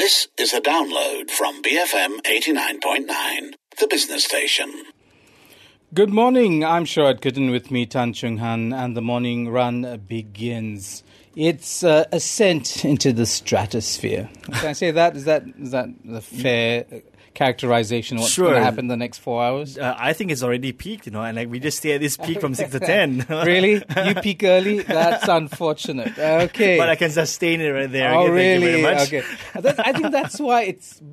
This is a download from BFM 89.9, the business station. Good morning. I'm Sharad Kitten, with me Tan Chung Han, and the morning run begins. It's ascent into the stratosphere. Can I say that? Is that the fair characterization of what's going to happen in the next 4 hours? I think it's already peaked, and we just stay at this peak from 6 to 10. Really? You peak early? That's unfortunate. Okay. But I can sustain it right there. Oh, again. really? Thank you very much. Okay. I think that's why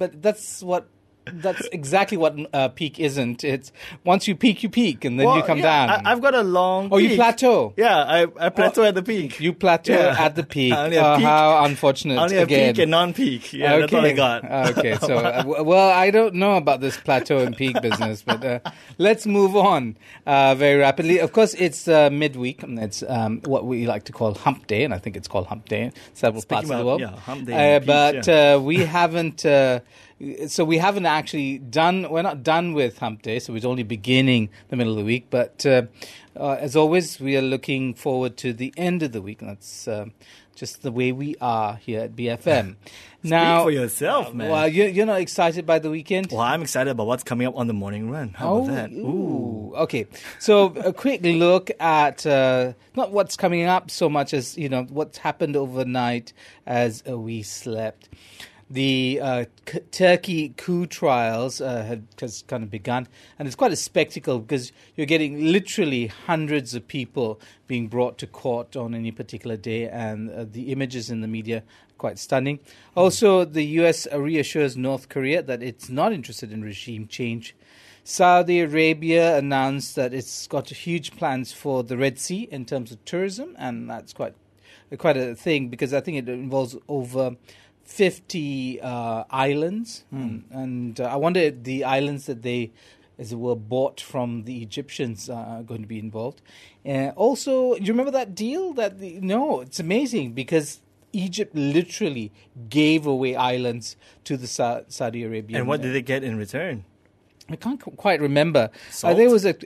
that's exactly what peak isn't. It's once you peak, and then you come down. I've got a long peak. You plateau. Yeah, I plateau at the peak. You plateau at the peak. Only a peak. How unfortunate. Only a again. peak and non-peak. Yeah, that's all I got. Okay, so, well, I don't know about this plateau and peak business, but let's move on very rapidly. Of course, it's midweek. It's what we like to call Hump Day, and I think it's called Hump Day in several parts of the world. Yeah, Hump Day. We haven't... So we haven't actually we're not done with Hump Day, so we're only beginning the middle of the week. But as always, we are looking forward to the end of the week. And that's just the way we are here at BFM. Now, speak for yourself, man. Well, you're not excited by the weekend? Well, I'm excited about what's coming up on the morning run. How about that? Ooh. Okay. So a quick look at not what's coming up so much as, what's happened overnight as we slept. The Turkey coup trials has kind of begun, and it's quite a spectacle because you're getting literally hundreds of people being brought to court on any particular day, and the images in the media are quite stunning. Also, the U.S. reassures North Korea that it's not interested in regime change. Saudi Arabia announced that it's got huge plans for the Red Sea in terms of tourism, and that's quite a thing because I think it involves over 50 islands, and I wonder if the islands that they, as it were, bought from the Egyptians are going to be involved. Also, do you remember that deal? No, it's amazing because Egypt literally gave away islands to the Saudi Arabian. And what did they get in return? I can't quite remember. Salt? There was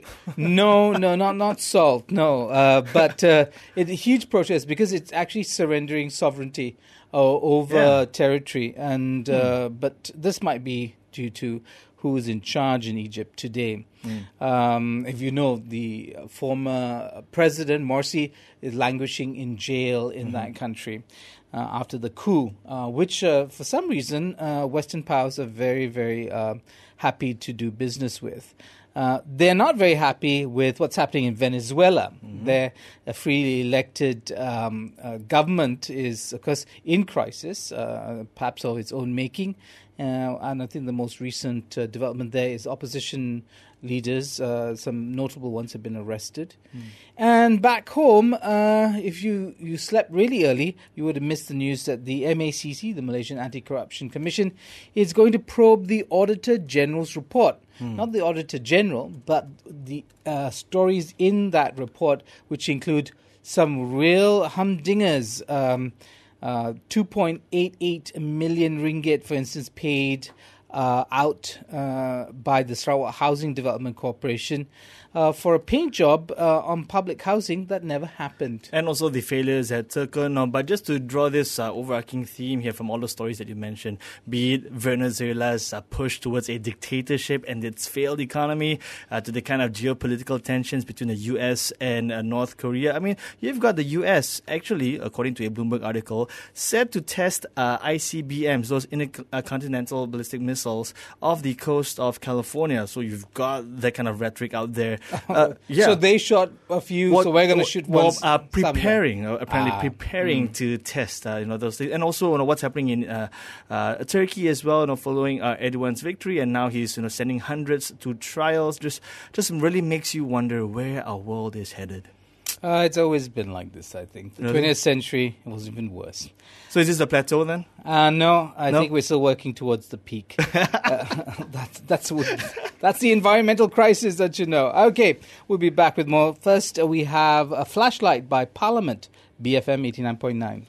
not salt. No, but a huge protest because it's actually surrendering sovereignty over territory, and but this might be due to who's in charge in Egypt today. If you know, the former president Morsi is languishing in jail in that country after the coup, which for some reason Western powers are very, very happy to do business with. They're not very happy with what's happening in Venezuela. Their freely elected government is, of course, in crisis, perhaps of its own making. And I think the most recent development there is opposition leaders. Some notable ones have been arrested. And back home, if you slept really early, you would have missed the news that the MACC, the Malaysian Anti-Corruption Commission, is going to probe the Auditor General's report. Not the Auditor General, but the stories in that report, which include some real humdingers. 2.88 million ringgit, for instance, paid out by the Sarawak Housing Development Corporation for a paint job on public housing that never happened. And also the failures at Turkon. But just to draw this overarching theme here from all the stories that you mentioned, be it Venezuela's push towards a dictatorship and its failed economy, to the kind of geopolitical tensions between the U.S. and North Korea. I mean, you've got the U.S. actually, according to a Bloomberg article, set to test ICBMs, those intercontinental ballistic missiles, off the coast of California. So you've got that kind of rhetoric out there. So they shot a few, so we're going to shoot one. Preparing to test, those things. And also, what's happening in Turkey as well, following Erdogan's victory, and now he's, sending hundreds to trials. Just really makes you wonder where our world is headed. It's always been like this, I think. The 20th century, it was even worse. So is this a plateau then? No, I think we're still working towards the peak. That's the environmental crisis that you know. Okay, we'll be back with more. First, we have a flashlight by Parliament, BFM 89.9.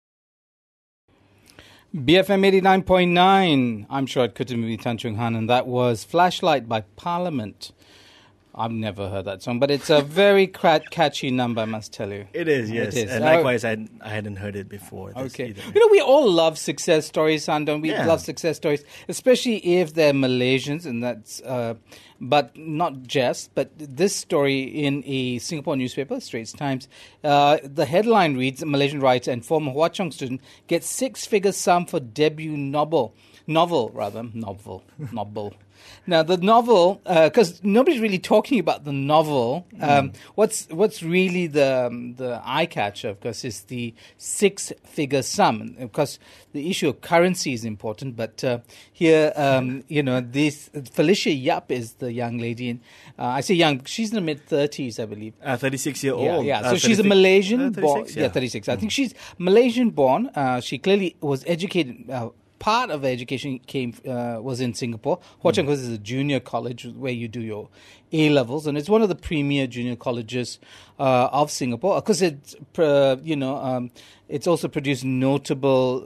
BFM 89.9. I'm Sharad Kutumi Tan Chung Han, and that was Flashlight by Parliament. I've never heard that song, but it's a very catchy number, I must tell you. It is, yes. It is. And likewise, I hadn't heard it before. Okay. Either. We all love success stories, son, don't we? Yeah. Love success stories, especially if they're Malaysians, and that's, but not just. But this story in a Singapore newspaper, Straits Times, the headline reads, Malaysian writer and former Hwa Chong student gets six-figure sum for debut novel. Now, the novel, because nobody's really talking about the novel. What's really the eye catcher, of course, is the six-figure sum. Of course, the issue of currency is important, but here, this Felicia Yap is the young lady. And I say young; she's in the mid-30s, I believe. 36-year-old. Yeah. So she's a Malaysian born. 36, yeah, 36. I think she's Malaysian born. She clearly was educated. Part of her education was in Singapore. Hwa Chong is a junior college where you do your A levels, and it's one of the premier junior colleges of Singapore. Of course, it's it's also produced notable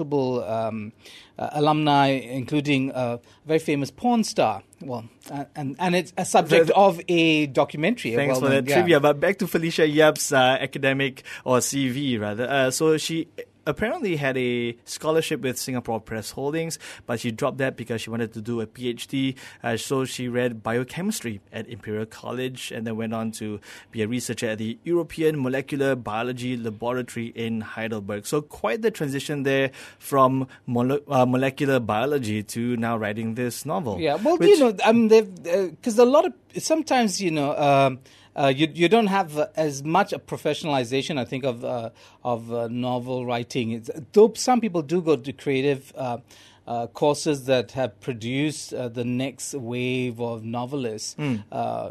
alumni, including a very famous porn star. Well, and it's a subject of a documentary. Thanks for that trivia. But back to Felicia Yap's academic or CV rather. So she apparently had a scholarship with Singapore Press Holdings, but she dropped that because she wanted to do a PhD. So she read biochemistry at Imperial College and then went on to be a researcher at the European Molecular Biology Laboratory in Heidelberg. So quite the transition there from molecular biology to now writing this novel. Yeah, well, because a lot of sometimes, you don't have as much a professionalization, I think, of novel writing. Though some people do go to creative courses that have produced the next wave of novelists, and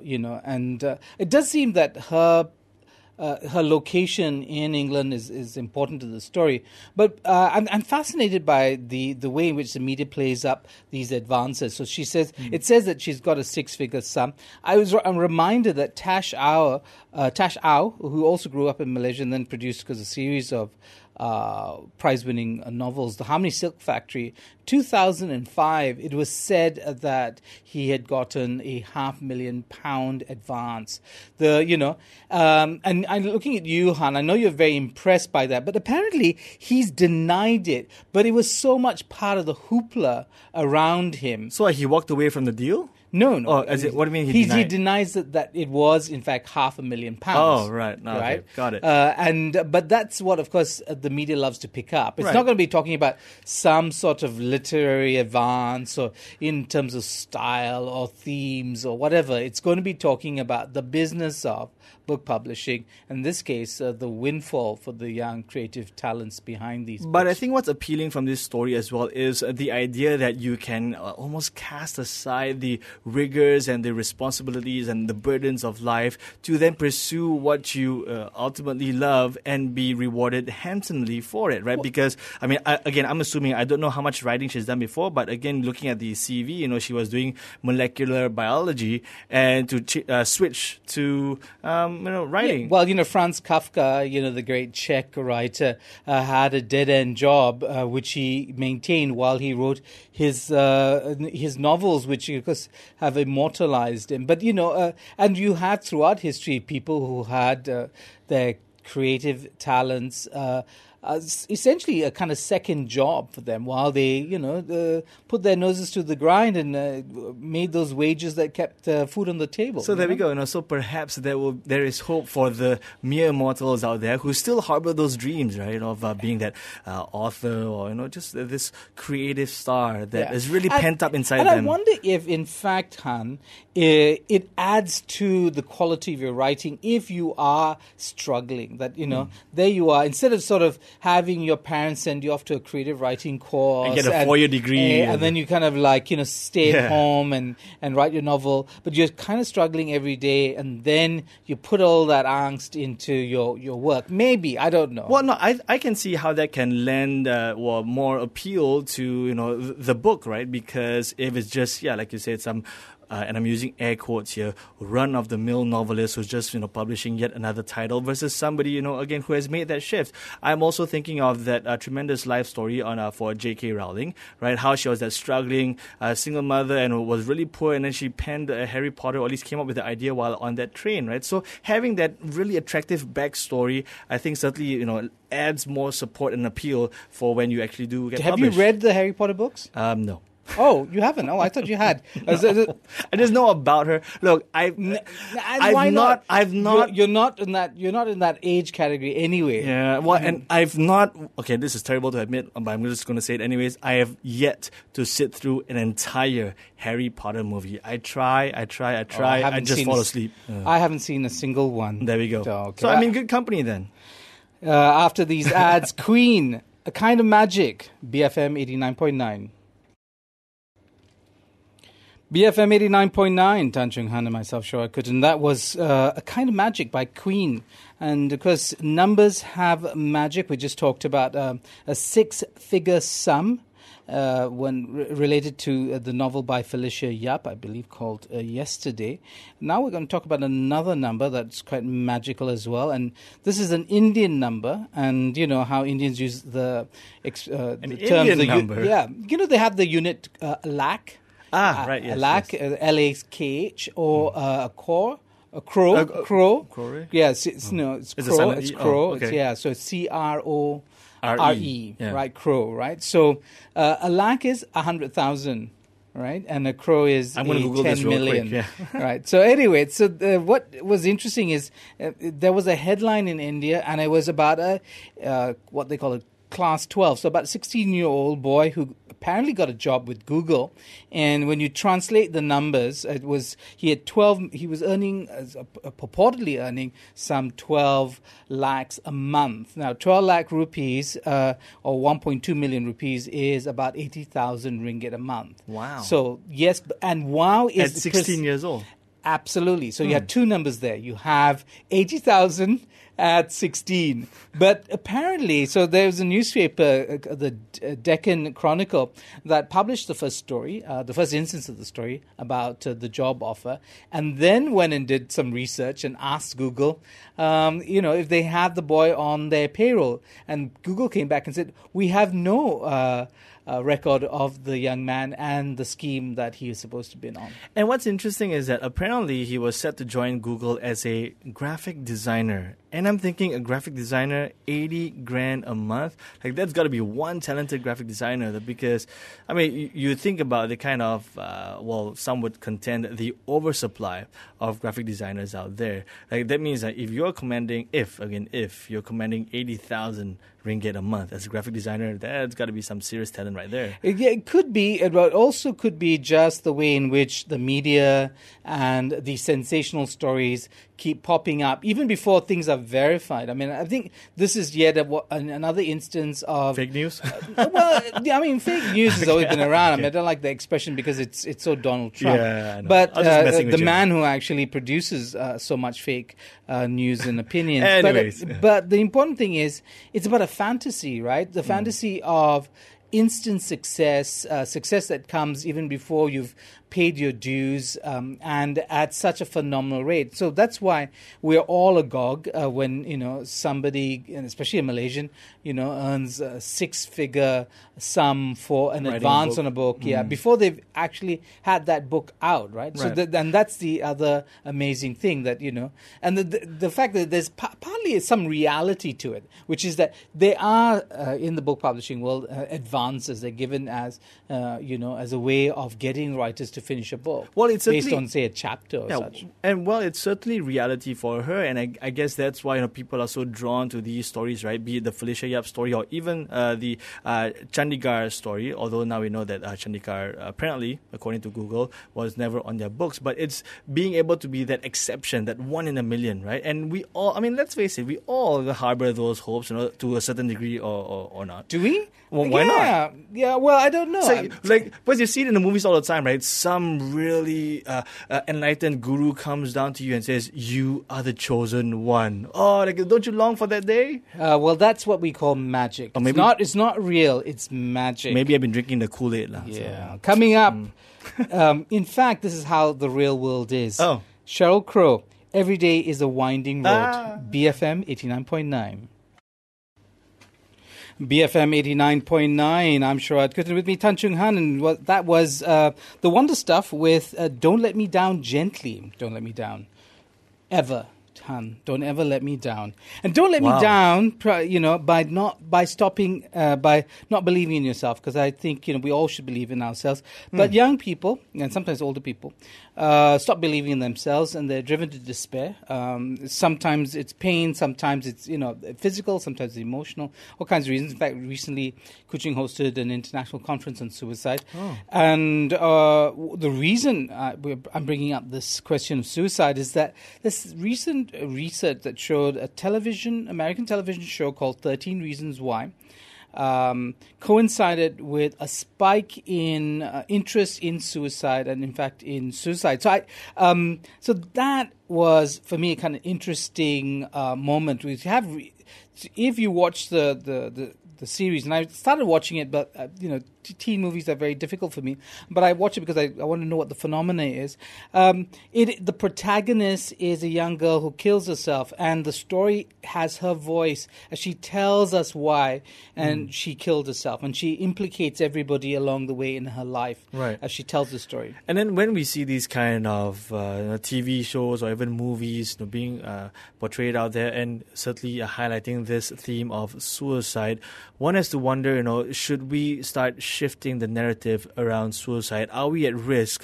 it does seem that her location in England is important to the story. But I'm fascinated by the way in which the media plays up these advances. So she says, it says that she's got a six-figure sum. I'm reminded that Tash Au, who also grew up in Malaysia and then produced a series of prize-winning novels, The Harmony Silk Factory, 2005, it was said that he had gotten a £500,000 advance. And I'm looking at you, Han. I know you're very impressed by that, but apparently he's denied it. But it was so much part of the hoopla around him. So he walked away from the deal? No. Oh, what do you mean he denied? He denies that it was, in fact, £500,000. Oh, right. No, right? Okay. Got it. But that's what, of course, the media loves to pick up. It's Right. not going to be talking about some sort of literary advance or in terms of style or themes or whatever. It's going to be talking about the business of book publishing. In this case, the windfall for the young creative talents behind these But books. I think what's appealing from this story as well is the idea that you can almost cast aside the rigors and the responsibilities and the burdens of life to then pursue what you ultimately love and be rewarded handsomely for it, right? Well, because, I'm assuming, I don't know how much writing she's done before, but again, looking at the CV, she was doing molecular biology and to switch to, writing. Yeah, well, Franz Kafka, the great Czech writer, had a dead-end job which he maintained while he wrote his novels, which of course have immortalized him. But and you had throughout history people who had their creative talents essentially a kind of second job for them while they, put their noses to the grind and made those wages that kept food on the table. So there we go. So perhaps there is hope for the mere mortals out there who still harbor those dreams, right, of being that author or just this creative star that is really pent up inside them. And I wonder if, in fact, Han, it adds to the quality of your writing if you are struggling. That there you are, instead of sort of having your parents send you off to a creative writing course and get a 4-year degree, and then you kind of stay at home and write your novel, but you're kind of struggling every day, and then you put all that angst into your work. Maybe, I don't know. Well, no, I can see how that can lend more appeal to the book, right? Because if it's just like you said, some and I'm using air quotes here, run-of-the-mill novelist who's just, publishing yet another title versus somebody, again, who has made that shift. I'm also thinking of that tremendous life story for J.K. Rowling, right? How she was that struggling single mother and was really poor, and then she penned Harry Potter, or at least came up with the idea while on that train, right? So having that really attractive backstory, I think certainly, adds more support and appeal for when you actually do get published. Have you read the Harry Potter books? No. Oh, you haven't? Oh, I thought you had. I just know about her. Look, I've not. You're not in that. You're not in that age category anyway. Yeah. Well, and I've not. Okay, this is terrible to admit, but I'm just going to say it anyways. I have yet to sit through an entire Harry Potter movie. I try. I just fall asleep. I haven't seen a single one. There we go. Okay. So I'm in good company then. After these ads, Queen, A Kind of Magic, BFM 89.9. BFM 89.9, Tan Chung Han and myself, Shoaib Kuttan. That was A Kind of Magic by Queen. And of course, numbers have magic. We just talked about a six-figure sum when related to the novel by Felicia Yap, I believe, called Yesterday. Now we're going to talk about another number that's quite magical as well. And this is an Indian number. And you know how Indians use the term. Indian number? Yeah. You know, they have the unit lakh. Right, yes. A lakh, yes. LAKH, or a crow. Crore? Yes, it's crow. It's crow. Oh, okay. Yeah, so it's CRORE, yeah. right? Crow, right? So a lakh is 100,000, right? And a crow is I'm going to Google 10 this real million, quick, yeah. right? So anyway, what was interesting is there was a headline in India, and it was about what they call a Class 12, so about a 16-year-old boy who apparently got a job with Google, and when you translate the numbers, he was earning, purportedly earning some 12 lakhs a month. Now, 12 lakh rupees, or 1.2 million rupees, is about 80,000 ringgit a month. Wow. So, yes, and wow is... At 16 years old. Absolutely. So you have two numbers there. You have 80,000 at 16. But apparently, so there was a newspaper, the Deccan Chronicle, that published the first story, the first instance of the story about the job offer, and then went and did some research and asked Google, if they had the boy on their payroll. And Google came back and said, we have no record of the young man and the scheme that he is supposed to be on. And what's interesting is that apparently he was set to join Google as a graphic designer. And I'm thinking, a graphic designer, 80 grand a month? Like, that's got to be one talented graphic designer, because, I mean, you think about the kind of, some would contend the oversupply of graphic designers out there. Like, that means that if you're commanding 80,000 ringgit a month as a graphic designer, that's got to be some serious talent right there. Yeah, it could be. It also could be just the way in which the media and the sensational stories keep popping up, even before things are verified. I mean, I think this is yet another instance of... Fake news? Fake news has always been around. I mean, I don't like the expression because it's so Donald Trump. Yeah, I know. But the man who actually produces so much fake news and opinions. Anyways. But the important thing is, it's about a fantasy, right? The fantasy of instant success that comes even before you've paid your dues, and at such a phenomenal rate. So that's why we're all agog when somebody, and especially a Malaysian, earns a six-figure sum for an advance on a book, before they've actually had that book out, right? So and that's the other amazing thing that and the fact that there's partly some reality to it, which is that there are in the book publishing world advances they're given as as a way of getting writers to finish a book. Well, it's based on, say, a chapter or such. And it's certainly reality for her, and I guess that's why people are so drawn to these stories, right? Be it the Felicia Yap story or even the Chandigarh story. Although now we know that Chandigarh, apparently, according to Google, was never on their books. But it's being able to be that exception, that one in a million, right? And we all, let's face it, we all harbor those hopes, to a certain degree or not. Do we? Well, why not? Yeah. Well, I don't know. So, because you see it in the movies all the time, right? some really enlightened guru comes down to you and says, "You are the chosen one." Oh, like, don't you long for that day? Well, that's what we call magic. Or It's maybe- not. It's not real. It's magic. Maybe I've been drinking the Kool-Aid. Yeah. Coming up, in fact, this is how the real world is. Oh. Sheryl Crow, every day is a winding road. Ah. BFM 89.9. BFM 89.9. I'm Sharad Kuttan, with me, Tan Chung Han. And that was the Wonder Stuff with Don't Let Me Down Gently. Don't let me down. Ever. Han, don't ever let me down, and don't let me down. By not believing in yourself, because I think we all should believe in ourselves. But young people, and sometimes older people, stop believing in themselves, and they're driven to despair. Sometimes it's pain, sometimes it's physical, sometimes it's emotional, all kinds of reasons. In fact, recently, Kuching hosted an international conference on suicide, and the reason I'm bringing up this question of suicide is that this recent research that showed American television show called 13 Reasons Why coincided with a spike in interest in suicide and, in fact, in suicide. So that was, for me, a kind of interesting moment. If you watch the series, and I started watching it, but teen movies are very difficult for me. But I watch it because I want to know what the phenomena is. The protagonist is a young girl who kills herself, and the story has her voice as she tells us why, and she killed herself, and she implicates everybody along the way in her life as she tells the story. And then when we see these kind of TV shows or even movies being portrayed out there, and certainly highlighting this theme of suicide, one has to wonder, should we start shifting the narrative around suicide? Are we at risk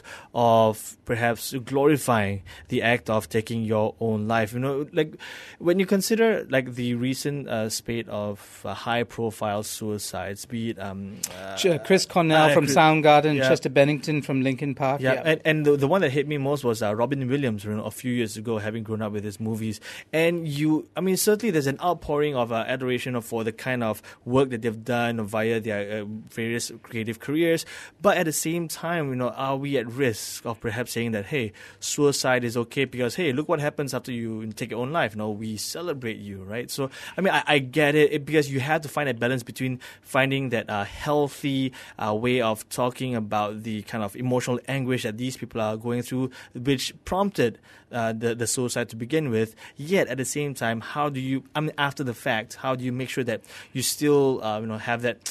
of perhaps glorifying the act of taking your own life? Like when you consider like the recent spate of high-profile suicides, be it Chris Cornell from Soundgarden, yeah. Chester Bennington from Linkin Park. And the one that hit me most was Robin Williams, a few years ago, having grown up with his movies. And certainly there's an outpouring of adoration for the kind of work that they've done via their various creative careers. But at the same time, are we at risk of perhaps saying that, hey, suicide is okay because, hey, look what happens after you take your own life. We celebrate you, right? So, I get it because you have to find a balance between finding that healthy way of talking about the kind of emotional anguish that these people are going through, which prompted the suicide to begin with. Yet at the same time, how do you, after the fact, how do you make sure that you still, have that,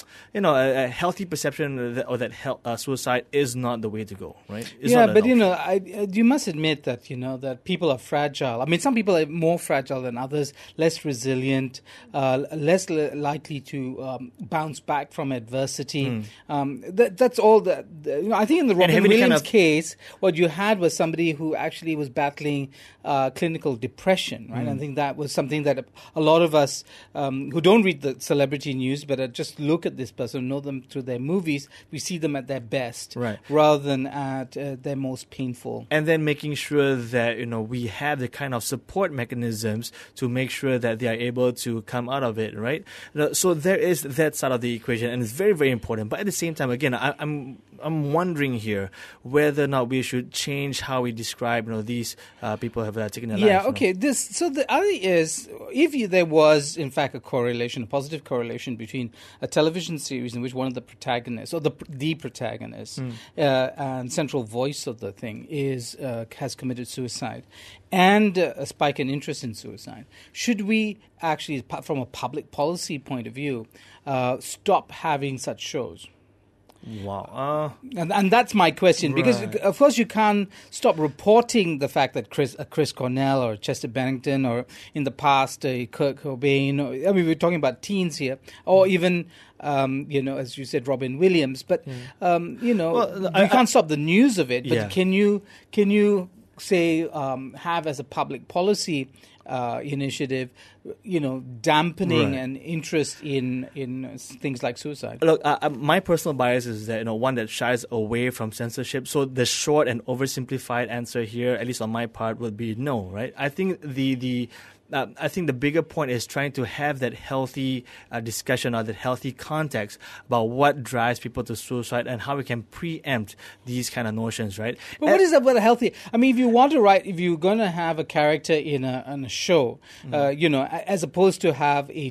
a healthy perception that suicide is not the way to go, right? It's not but an option. you must admit that that people are fragile. Some people are more fragile than others, less resilient, less likely to bounce back from adversity. That's all that. I think in the Robin Williams case, what you had was somebody who actually was battling clinical depression, right? I think that was something that a lot of us who don't read the celebrity news but just look at this person, know them through their movies, we see them at their best, right, rather than at their most painful. And then making sure that we have the kind of support mechanisms to make sure that they are able to come out of it, right? So there is that side of the equation, and it's very, very important. But at the same time, again, I'm wondering here whether or not we should change how we describe these people have taken their lives. Yeah, okay. So the other is, if there was in fact a positive correlation between a television series in which one of the protagonists or the protagonist and central voice of the thing has committed suicide, and a spike in interest in suicide, should we actually, from a public policy point of view, stop having such shows? Wow. And that's my question, because of course you can't stop reporting the fact that Chris Cornell or Chester Bennington, or in the past Kurt Cobain, we're talking about teens here, or even as you said, Robin Williams, but you can't stop the news of it. But can you say have as a public policy initiative, dampening an interest in things like suicide? Look, my personal bias is that one that shies away from censorship. So the short and oversimplified answer here, at least on my part, would be no. Right? I think the I think the bigger point is trying to have that healthy discussion or that healthy context about what drives people to suicide and how we can preempt these kind of notions, right? But what is that about healthy? I mean, if you want to write, if you're going to have a character in a show, as opposed to have a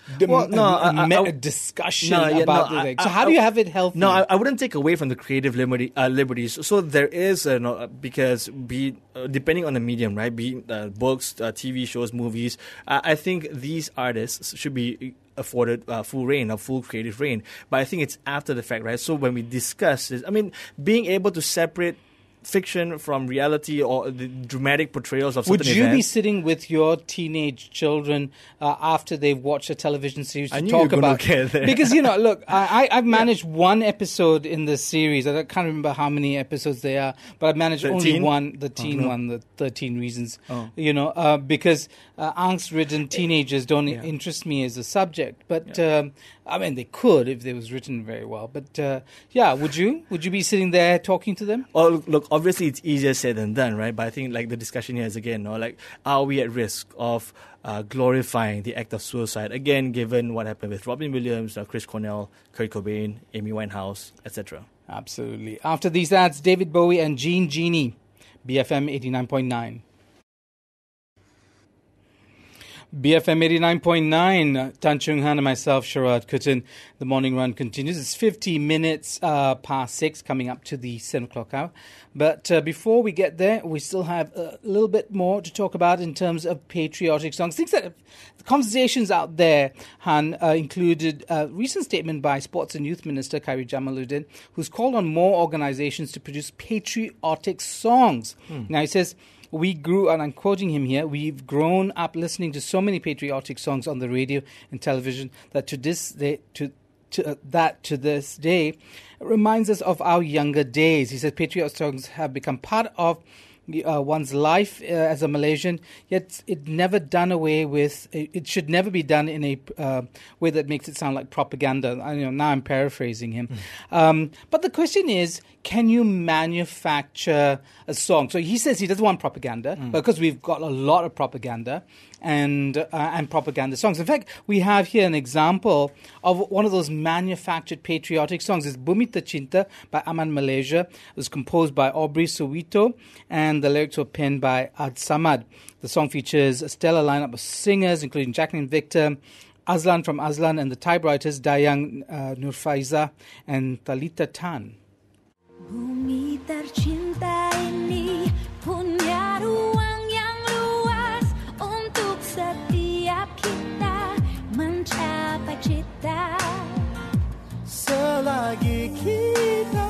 discussion about the thing. So how do you have it healthy? No, I wouldn't take away from the creative liberties. So there is, because depending on the medium, right? Be books, TV shows, movies. I think these artists should be afforded full creative reign. But I think it's after the fact, right? So when we discuss this, I mean, being able to separate fiction from reality or the dramatic portrayals of certain events. Would you be sitting with your teenage children after they've watched a television series to talk about? Because, look, I've managed one episode in the series. I can't remember how many episodes they are, but I've managed only one, the teen one, the 13 Reasons. Because angst-ridden teenagers don't interest me as a subject. But, they could if it was written very well. But, would you? Would you be sitting there talking to them? Well, look, obviously it's easier said than done, right? But I think the discussion here is again, are we at risk of glorifying the act of suicide? Again, given what happened with Robin Williams, Chris Cornell, Kurt Cobain, Amy Winehouse, etc. Absolutely. After these ads, David Bowie and Jean Genie, BFM 89.9. BFM 89.9, Tan Chung Han and myself, Sharad Kuttan. The morning run continues. It's 50 minutes past 6, coming up to the 7 o'clock hour. But before we get there, we still have a little bit more to talk about in terms of patriotic songs. Things that the conversations out there, Han, included a recent statement by Sports and Youth Minister Khairi Jamaluddin, who's called on more organizations to produce patriotic songs. Now, he says, we grew, and I'm quoting him here, we've grown up listening to so many patriotic songs on the radio and television that to this day reminds us of our younger days. He says patriotic songs have become part of one's life as a Malaysian, yet it never done away with. It should never be done in a way that makes it sound like propaganda. Now I'm paraphrasing him, but the question is, can you manufacture a song? So he says he doesn't want propaganda because we've got a lot of propaganda and propaganda songs. In fact, we have here an example of one of those manufactured patriotic songs. It's Bumi Tercinta by Aman Malaysia. It was composed by Aubrey Suwito, and the lyrics were penned by Ad Samad. The song features a stellar lineup of singers, including Jacqueline Victor, Azlan from Azlan, and the typewriters Dayang Nurfaiza and Thalita Tan. Bumi tercinta ini punya ruang yang luas untuk setiap kita mencapai cita. Selagi kita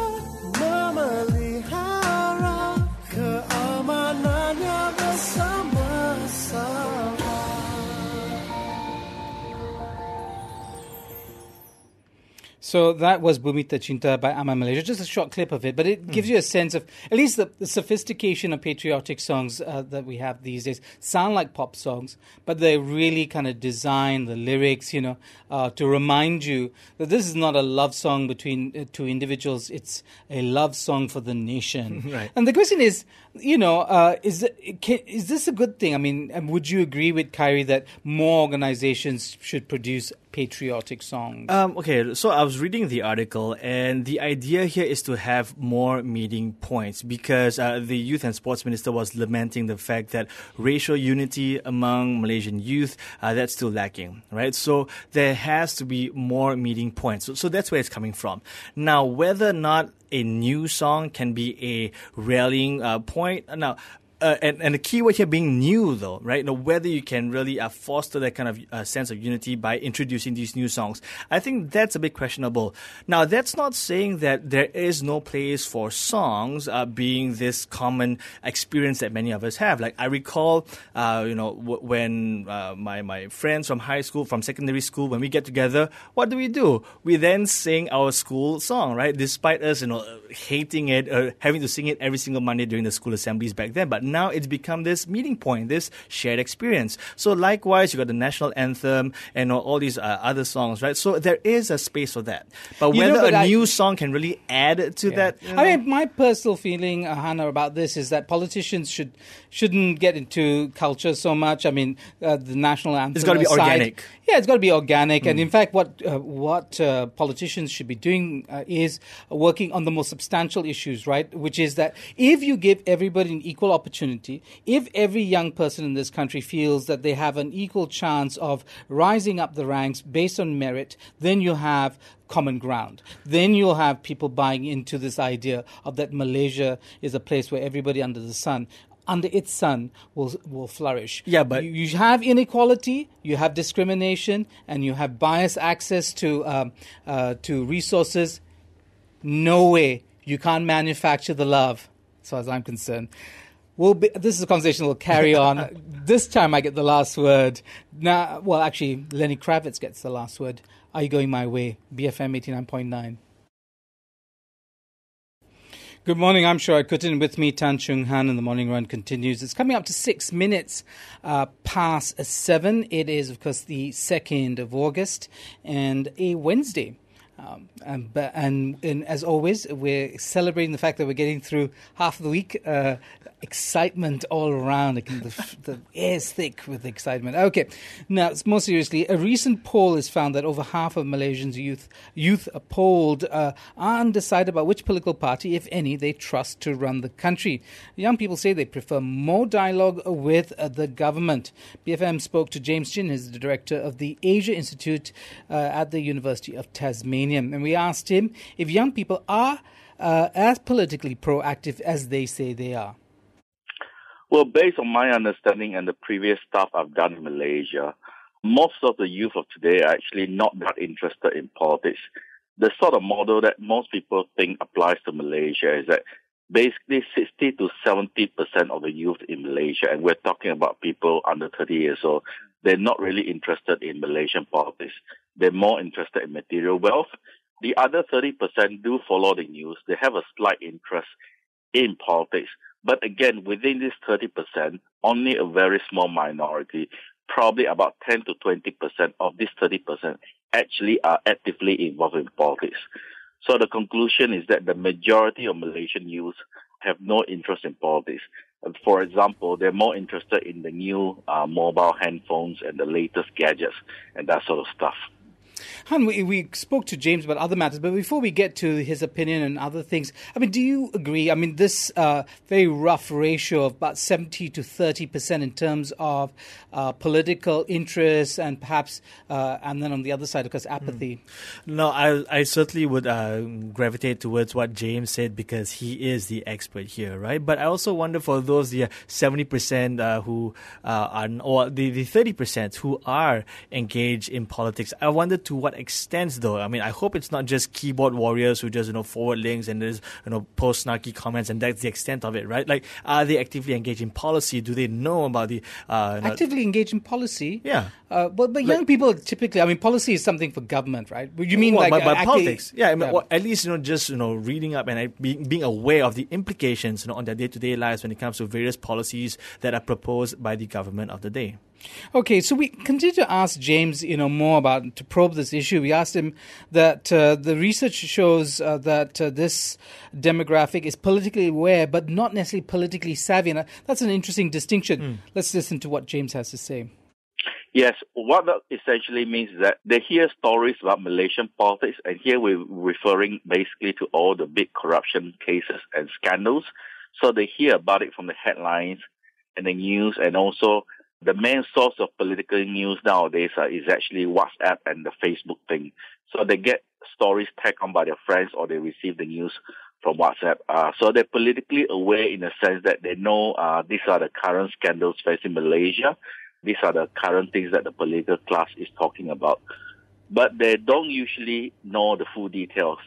memelihara keamanannya bersama-sama. So that was Bumi Tercinta by Aman Malaysia. Just a short clip of it, but it gives you a sense of at least the sophistication of patriotic songs that we have these days. Sound like pop songs, but they really kind of design the lyrics, to remind you that this is not a love song between two individuals. It's a love song for the nation. Right. And the question is, is this a good thing? I mean, would you agree with Khairi that more organizations should produce patriotic songs? Okay, so I was reading the article, and the idea here is to have more meeting points because the Youth and Sports Minister was lamenting the fact that racial unity among Malaysian youth, that's still lacking, right? So there has to be more meeting points. So that's where it's coming from. Now, whether or not a new song can be a rallying point, now, and the key word here being new, though, right? Whether you can really foster that kind of sense of unity by introducing these new songs, I think that's a bit questionable. Now, that's not saying that there is no place for songs being this common experience that many of us have. Like I recall, when my friends from high school, from secondary school, when we get together, what do? We then sing our school song, right? Despite us, hating it or having to sing it every single Monday during the school assemblies back then, but now it's become this meeting point, this shared experience. So likewise, you got the national anthem and all these other songs, right? So there is a space for that. But whether a new song can really add to that, I mean, my personal feeling, Hannah, about this is that politicians shouldn't get into culture so much. I mean, the national anthem. It's got to be organic. Yeah, it's got to be organic. And in fact, what politicians should be doing is working on the most substantial issues, right? Which is that if you give everybody an equal opportunity, if every young person in this country feels that they have an equal chance of rising up the ranks based on merit, then you have common ground. Then you'll have people buying into this idea of that Malaysia is a place where everybody under its sun will flourish. Yeah, but you have inequality, you have discrimination, and you have biased access to resources. No way you can't manufacture the love, as far as I'm concerned. This is a conversation we'll carry on. This time I get the last word. Now, well, actually, Lenny Kravitz gets the last word. Are you going my way? BFM 89.9. Good morning, I'm Shoaib Kutin. With me, Tan Chung Han, and the morning run continues. It's coming up to 6 minutes past 7. It is, of course, the 2nd of August and a Wednesday. And as always, we're celebrating the fact that we're getting through half of the week. Excitement all around. The air is thick with excitement. Okay, now more seriously, a recent poll has found that over half of Malaysians' youth polled are undecided about which political party, if any, they trust to run the country. Young people say they prefer more dialogue with the government. BFM spoke to James Chin, who's the director of the Asia Institute at the University of Tasmania. And we asked him if young people are as politically proactive as they say they are. Well, based on my understanding and the previous stuff I've done in Malaysia, most of the youth of today are actually not that interested in politics. The sort of model that most people think applies to Malaysia is that basically 60 to 70% of the youth in Malaysia, and we're talking about people under 30 years old, they're not really interested in Malaysian politics. They're more interested in material wealth. The other 30% do follow the news. They have a slight interest in politics. But again, within this 30%, only a very small minority, probably about 10 to 20% of this 30% actually are actively involved in politics. So the conclusion is that the majority of Malaysian youth have no interest in politics. For example, they're more interested in the new mobile handphones and the latest gadgets and that sort of stuff. Han, we spoke to James about other matters, but before we get to his opinion and other things, I mean, do you agree? I mean, this very rough ratio of about 70 to 30% in terms of political interest and perhaps, and then on the other side, of course, apathy. No, I certainly would gravitate towards what James said because he is the expert here, right? But I also wonder for those 70% who are, or the 30% who are engaged in politics, I wonder to what extent, though. I mean, I hope it's not just keyboard warriors who just, forward links and there's, post snarky comments and that's the extent of it, right? Like, are they actively engaged in policy? Do they know about the... actively engaged in policy? Yeah. But young people typically, I mean, policy is something for government, right? You mean by politics? Yeah, I mean, or at least, just, reading up and being aware of the implications, on their day-to-day lives when it comes to various policies that are proposed by the government of the day. Okay, so we continue to ask James, more about, to probe this issue. We asked him that the research shows that this demographic is politically aware, but not necessarily politically savvy. And that's an interesting distinction. Let's listen to what James has to say. Yes, what that essentially means is that they hear stories about Malaysian politics, and here we're referring basically to all the big corruption cases and scandals. So they hear about it from the headlines and the news, and also the main source of political news nowadays is actually WhatsApp and the Facebook thing. So they get stories tagged on by their friends or they receive the news from WhatsApp. So they're politically aware in the sense that they know these are the current scandals facing Malaysia. These are the current things that the political class is talking about. But they don't usually know the full details.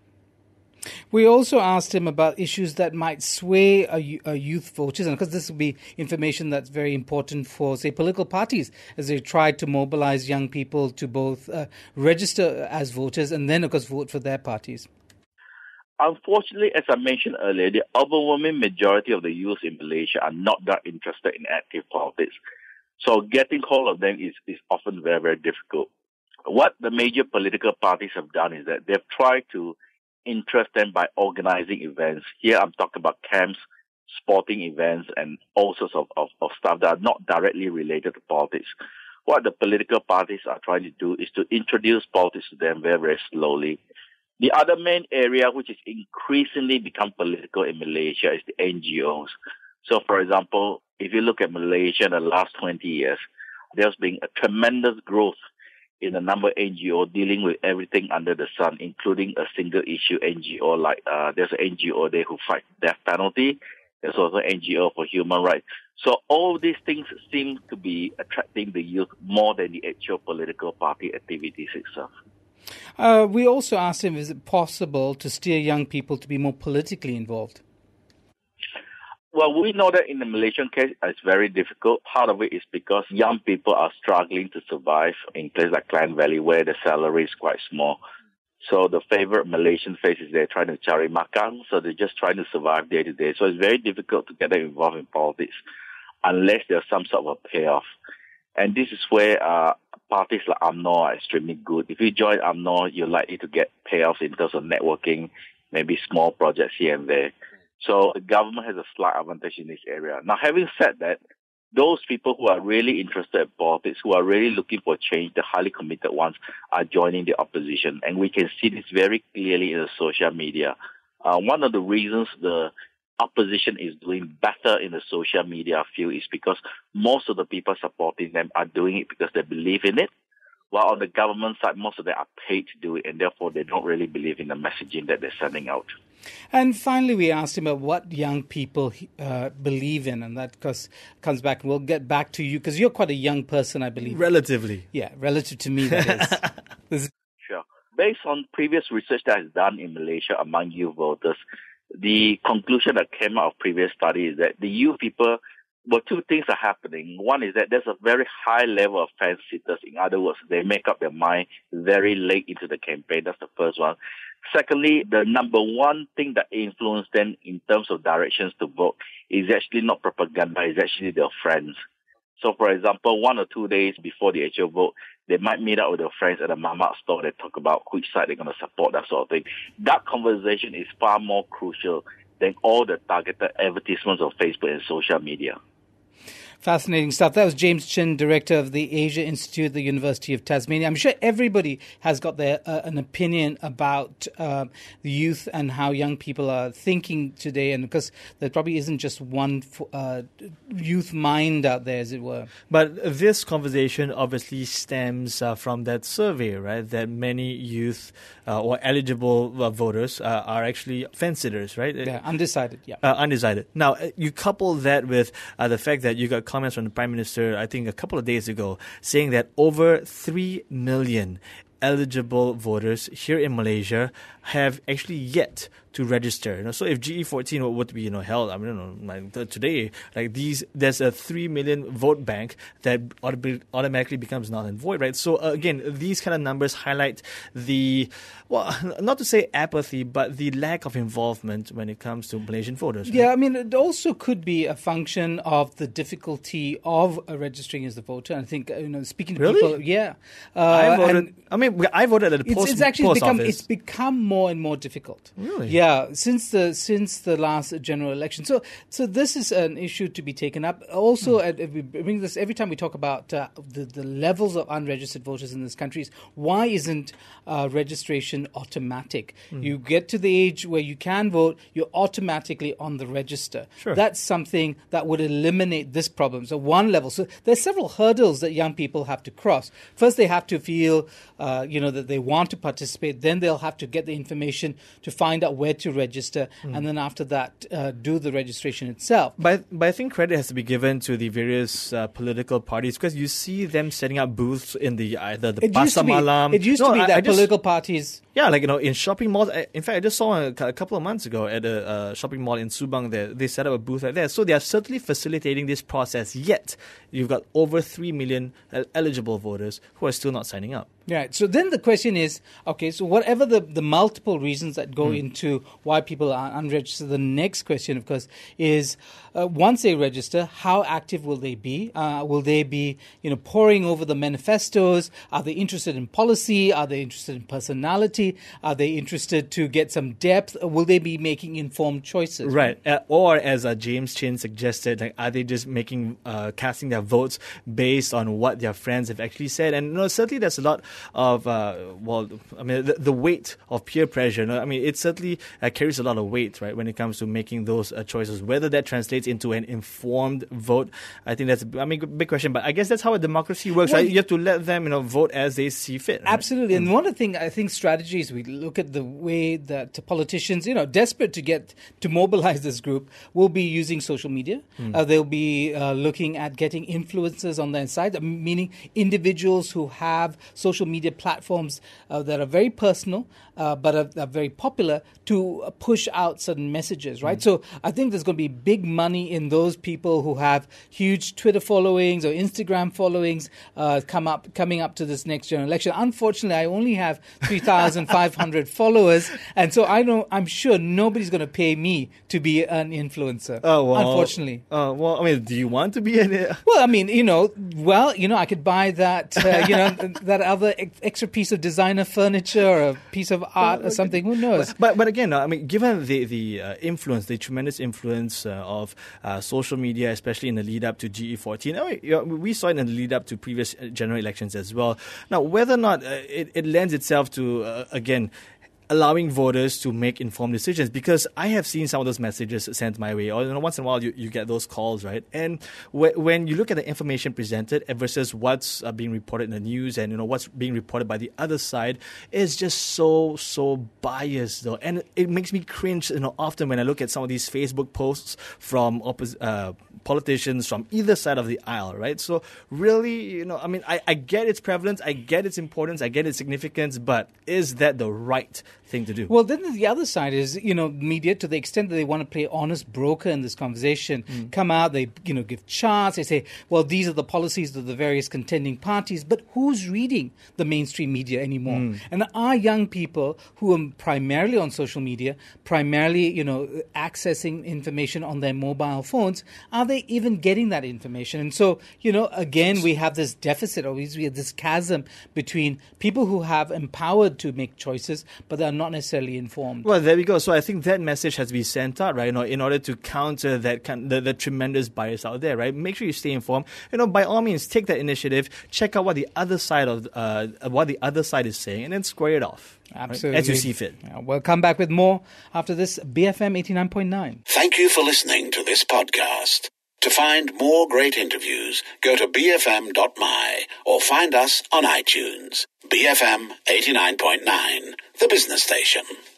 We also asked him about issues that might sway a youth voters, and because this will be information that's very important for, say, political parties as they try to mobilize young people to both register as voters and then, of course, vote for their parties. Unfortunately, as I mentioned earlier, the overwhelming majority of the youth in Malaysia are not that interested in active politics. So getting hold of them is often very, very difficult. What the major political parties have done is that they've tried to interest them by organizing events. Here I'm talking about camps, sporting events, and all sorts of stuff that are not directly related to politics. What the political parties are trying to do is to introduce politics to them very, very slowly. The other main area which is increasingly become political in Malaysia is the NGOs. So, for example, if you look at Malaysia in the last 20 years, there's been a tremendous growth in the number of NGO dealing with everything under the sun, including a single issue NGO like there's an NGO there who fight death penalty. There's also an NGO for human rights. So all these things seem to be attracting the youth more than the actual political party activities itself. We also asked him, is it possible to steer young people to be more politically involved? Well, we know that in the Malaysian case, it's very difficult. Part of it is because young people are struggling to survive in places like Klang Valley where the salary is quite small. So the favorite Malaysian face is they're trying to cari makan, so they're just trying to survive day to day. So it's very difficult to get them involved in politics unless there's some sort of a payoff. And this is where parties like UMNO are extremely good. If you join UMNO, you're likely to get payoffs in terms of networking, maybe small projects here and there. So the government has a slight advantage in this area. Now, having said that, those people who are really interested in politics, who are really looking for change, the highly committed ones, are joining the opposition. And we can see this very clearly in the social media. One of the reasons the opposition is doing better in the social media field is because most of the people supporting them are doing it because they believe in it. While on the government side, most of them are paid to do it, and therefore they don't really believe in the messaging that they're sending out. And finally, we asked him about what young people believe in, and that comes back. We'll get back to you, because you're quite a young person, I believe. Relatively. Yeah, relative to me, that is. Sure. Based on previous research that is done in Malaysia among youth voters, the conclusion that came out of previous studies is that the youth people, well, two things are happening. One is that there's a very high level of fence sitters. In other words, they make up their mind very late into the campaign. That's the first one. Secondly, the number one thing that influenced them in terms of directions to vote is actually not propaganda, it's actually their friends. So, for example, 1 or 2 days before the actual vote, they might meet up with their friends at a mamak store. They talk about which side they're going to support, that sort of thing. That conversation is far more crucial than all the targeted advertisements on Facebook and social media. Fascinating stuff. That was James Chin, Director of the Asia Institute at the University of Tasmania. I'm sure everybody has got their an opinion about the youth and how young people are thinking today, and because there probably isn't just one youth mind out there, as it were. But this conversation obviously stems from that survey, right? That many youth or eligible voters are actually fence-sitters, right? Yeah, undecided. Yeah, undecided. Now, you couple that with the fact that you got comments from the Prime Minister, I think a couple of days ago, saying that over 3 million eligible voters here in Malaysia have actually yet to register. So if GE14 were to be held, I mean, like today, like there's a 3 million vote bank that automatically becomes null and void, right? So again, these kind of numbers highlight the, well, not to say apathy, but the lack of involvement when it comes to Malaysian voters. Right? Yeah, I mean, it also could be a function of the difficulty of registering as a voter. I think, speaking to people, yeah. I voted at the post office. It's become more and more difficult. Really? Yeah, since the last general election. So this is an issue to be taken up. Also, we bring this every time we talk about the levels of unregistered voters in this country. Why isn't registration automatic? You get to the age where you can vote, you're automatically on the register. Sure. That's something that would eliminate this problem. So one level. So there's several hurdles that young people have to cross. First, they have to feel that they want to participate. Then they'll have to get the information to find out where to register, and then after that, do the registration itself. But I think credit has to be given to the various political parties, because you see them setting up booths in the Pasar Malam. It used to be that political parties. Yeah, in shopping malls. In fact, I just saw a couple of months ago at a shopping mall in Subang. They set up a booth like that. So they are certainly facilitating this process. Yet you've got over 3 million eligible voters who are still not signing up. Right. So then the question is, okay, so whatever the multiple reasons that go into why people are unregistered, the next question, of course, is once they register, how active will they be? Will they be, poring over the manifestos? Are they interested in policy? Are they interested in personality? Are they interested to get some depth? Or will they be making informed choices? Right. Or as James Chin suggested, are they just casting their votes based on what their friends have actually said? And certainly there's a lot of the weight of peer pressure. It certainly carries a lot of weight, right, when it comes to making those choices. Whether that translates into an informed vote, I think that's a big question. But I guess that's how a democracy works, right? You have to let them, vote as they see fit. Right? Absolutely. And one of the things I think strategies, we look at the way that politicians, desperate to mobilize this group, will be using social media. They'll be looking at getting influencers on their side, meaning individuals who have social media platforms that are very personal, but are very popular, to push out certain messages, right? So I think there's going to be big money in those people who have huge Twitter followings or Instagram followings coming up to this next general election. Unfortunately, I only have 3,500 followers, and so I'm sure nobody's going to pay me to be an influencer. Oh, well, unfortunately. Do you want to be an? Well, I could buy that, that other extra piece of designer furniture or a piece of art or something. Who knows? But again, given the influence, the tremendous influence of social media, especially in the lead up to GE14, we saw it in the lead up to previous general elections as well. Now, whether or not it lends itself to again, allowing voters to make informed decisions, because I have seen some of those messages sent my way, or once in a while you get those calls, right? And when you look at the information presented versus what's being reported in the news and what's being reported by the other side, is just so biased, though, and it makes me cringe. Often when I look at some of these Facebook posts from politicians from either side of the aisle, right? So really, I get its prevalence, I get its importance, I get its significance, but is that the right thing to do? Well, then the other side is, media, to the extent that they want to play honest broker in this conversation, come out, they, give charts, they say, well, these are the policies of the various contending parties, but who's reading the mainstream media anymore? And our young people who are primarily on social media, primarily, accessing information on their mobile phones, are they even getting that information? And so, again, we have this deficit, or we have this chasm between people who have empowered to make choices, but they're not necessarily informed. Well, there we go. So I think that message has to be sent out, right? In order to counter that the tremendous bias out there, right? Make sure you stay informed. By all means, take that initiative, check out what the other side is saying, and then square it off. Absolutely. Right? As you see fit. Yeah, we'll come back with more after this BFM 89.9. Thank you for listening to this podcast. To find more great interviews, go to bfm.my or find us on iTunes. BFM 89.9, the business station.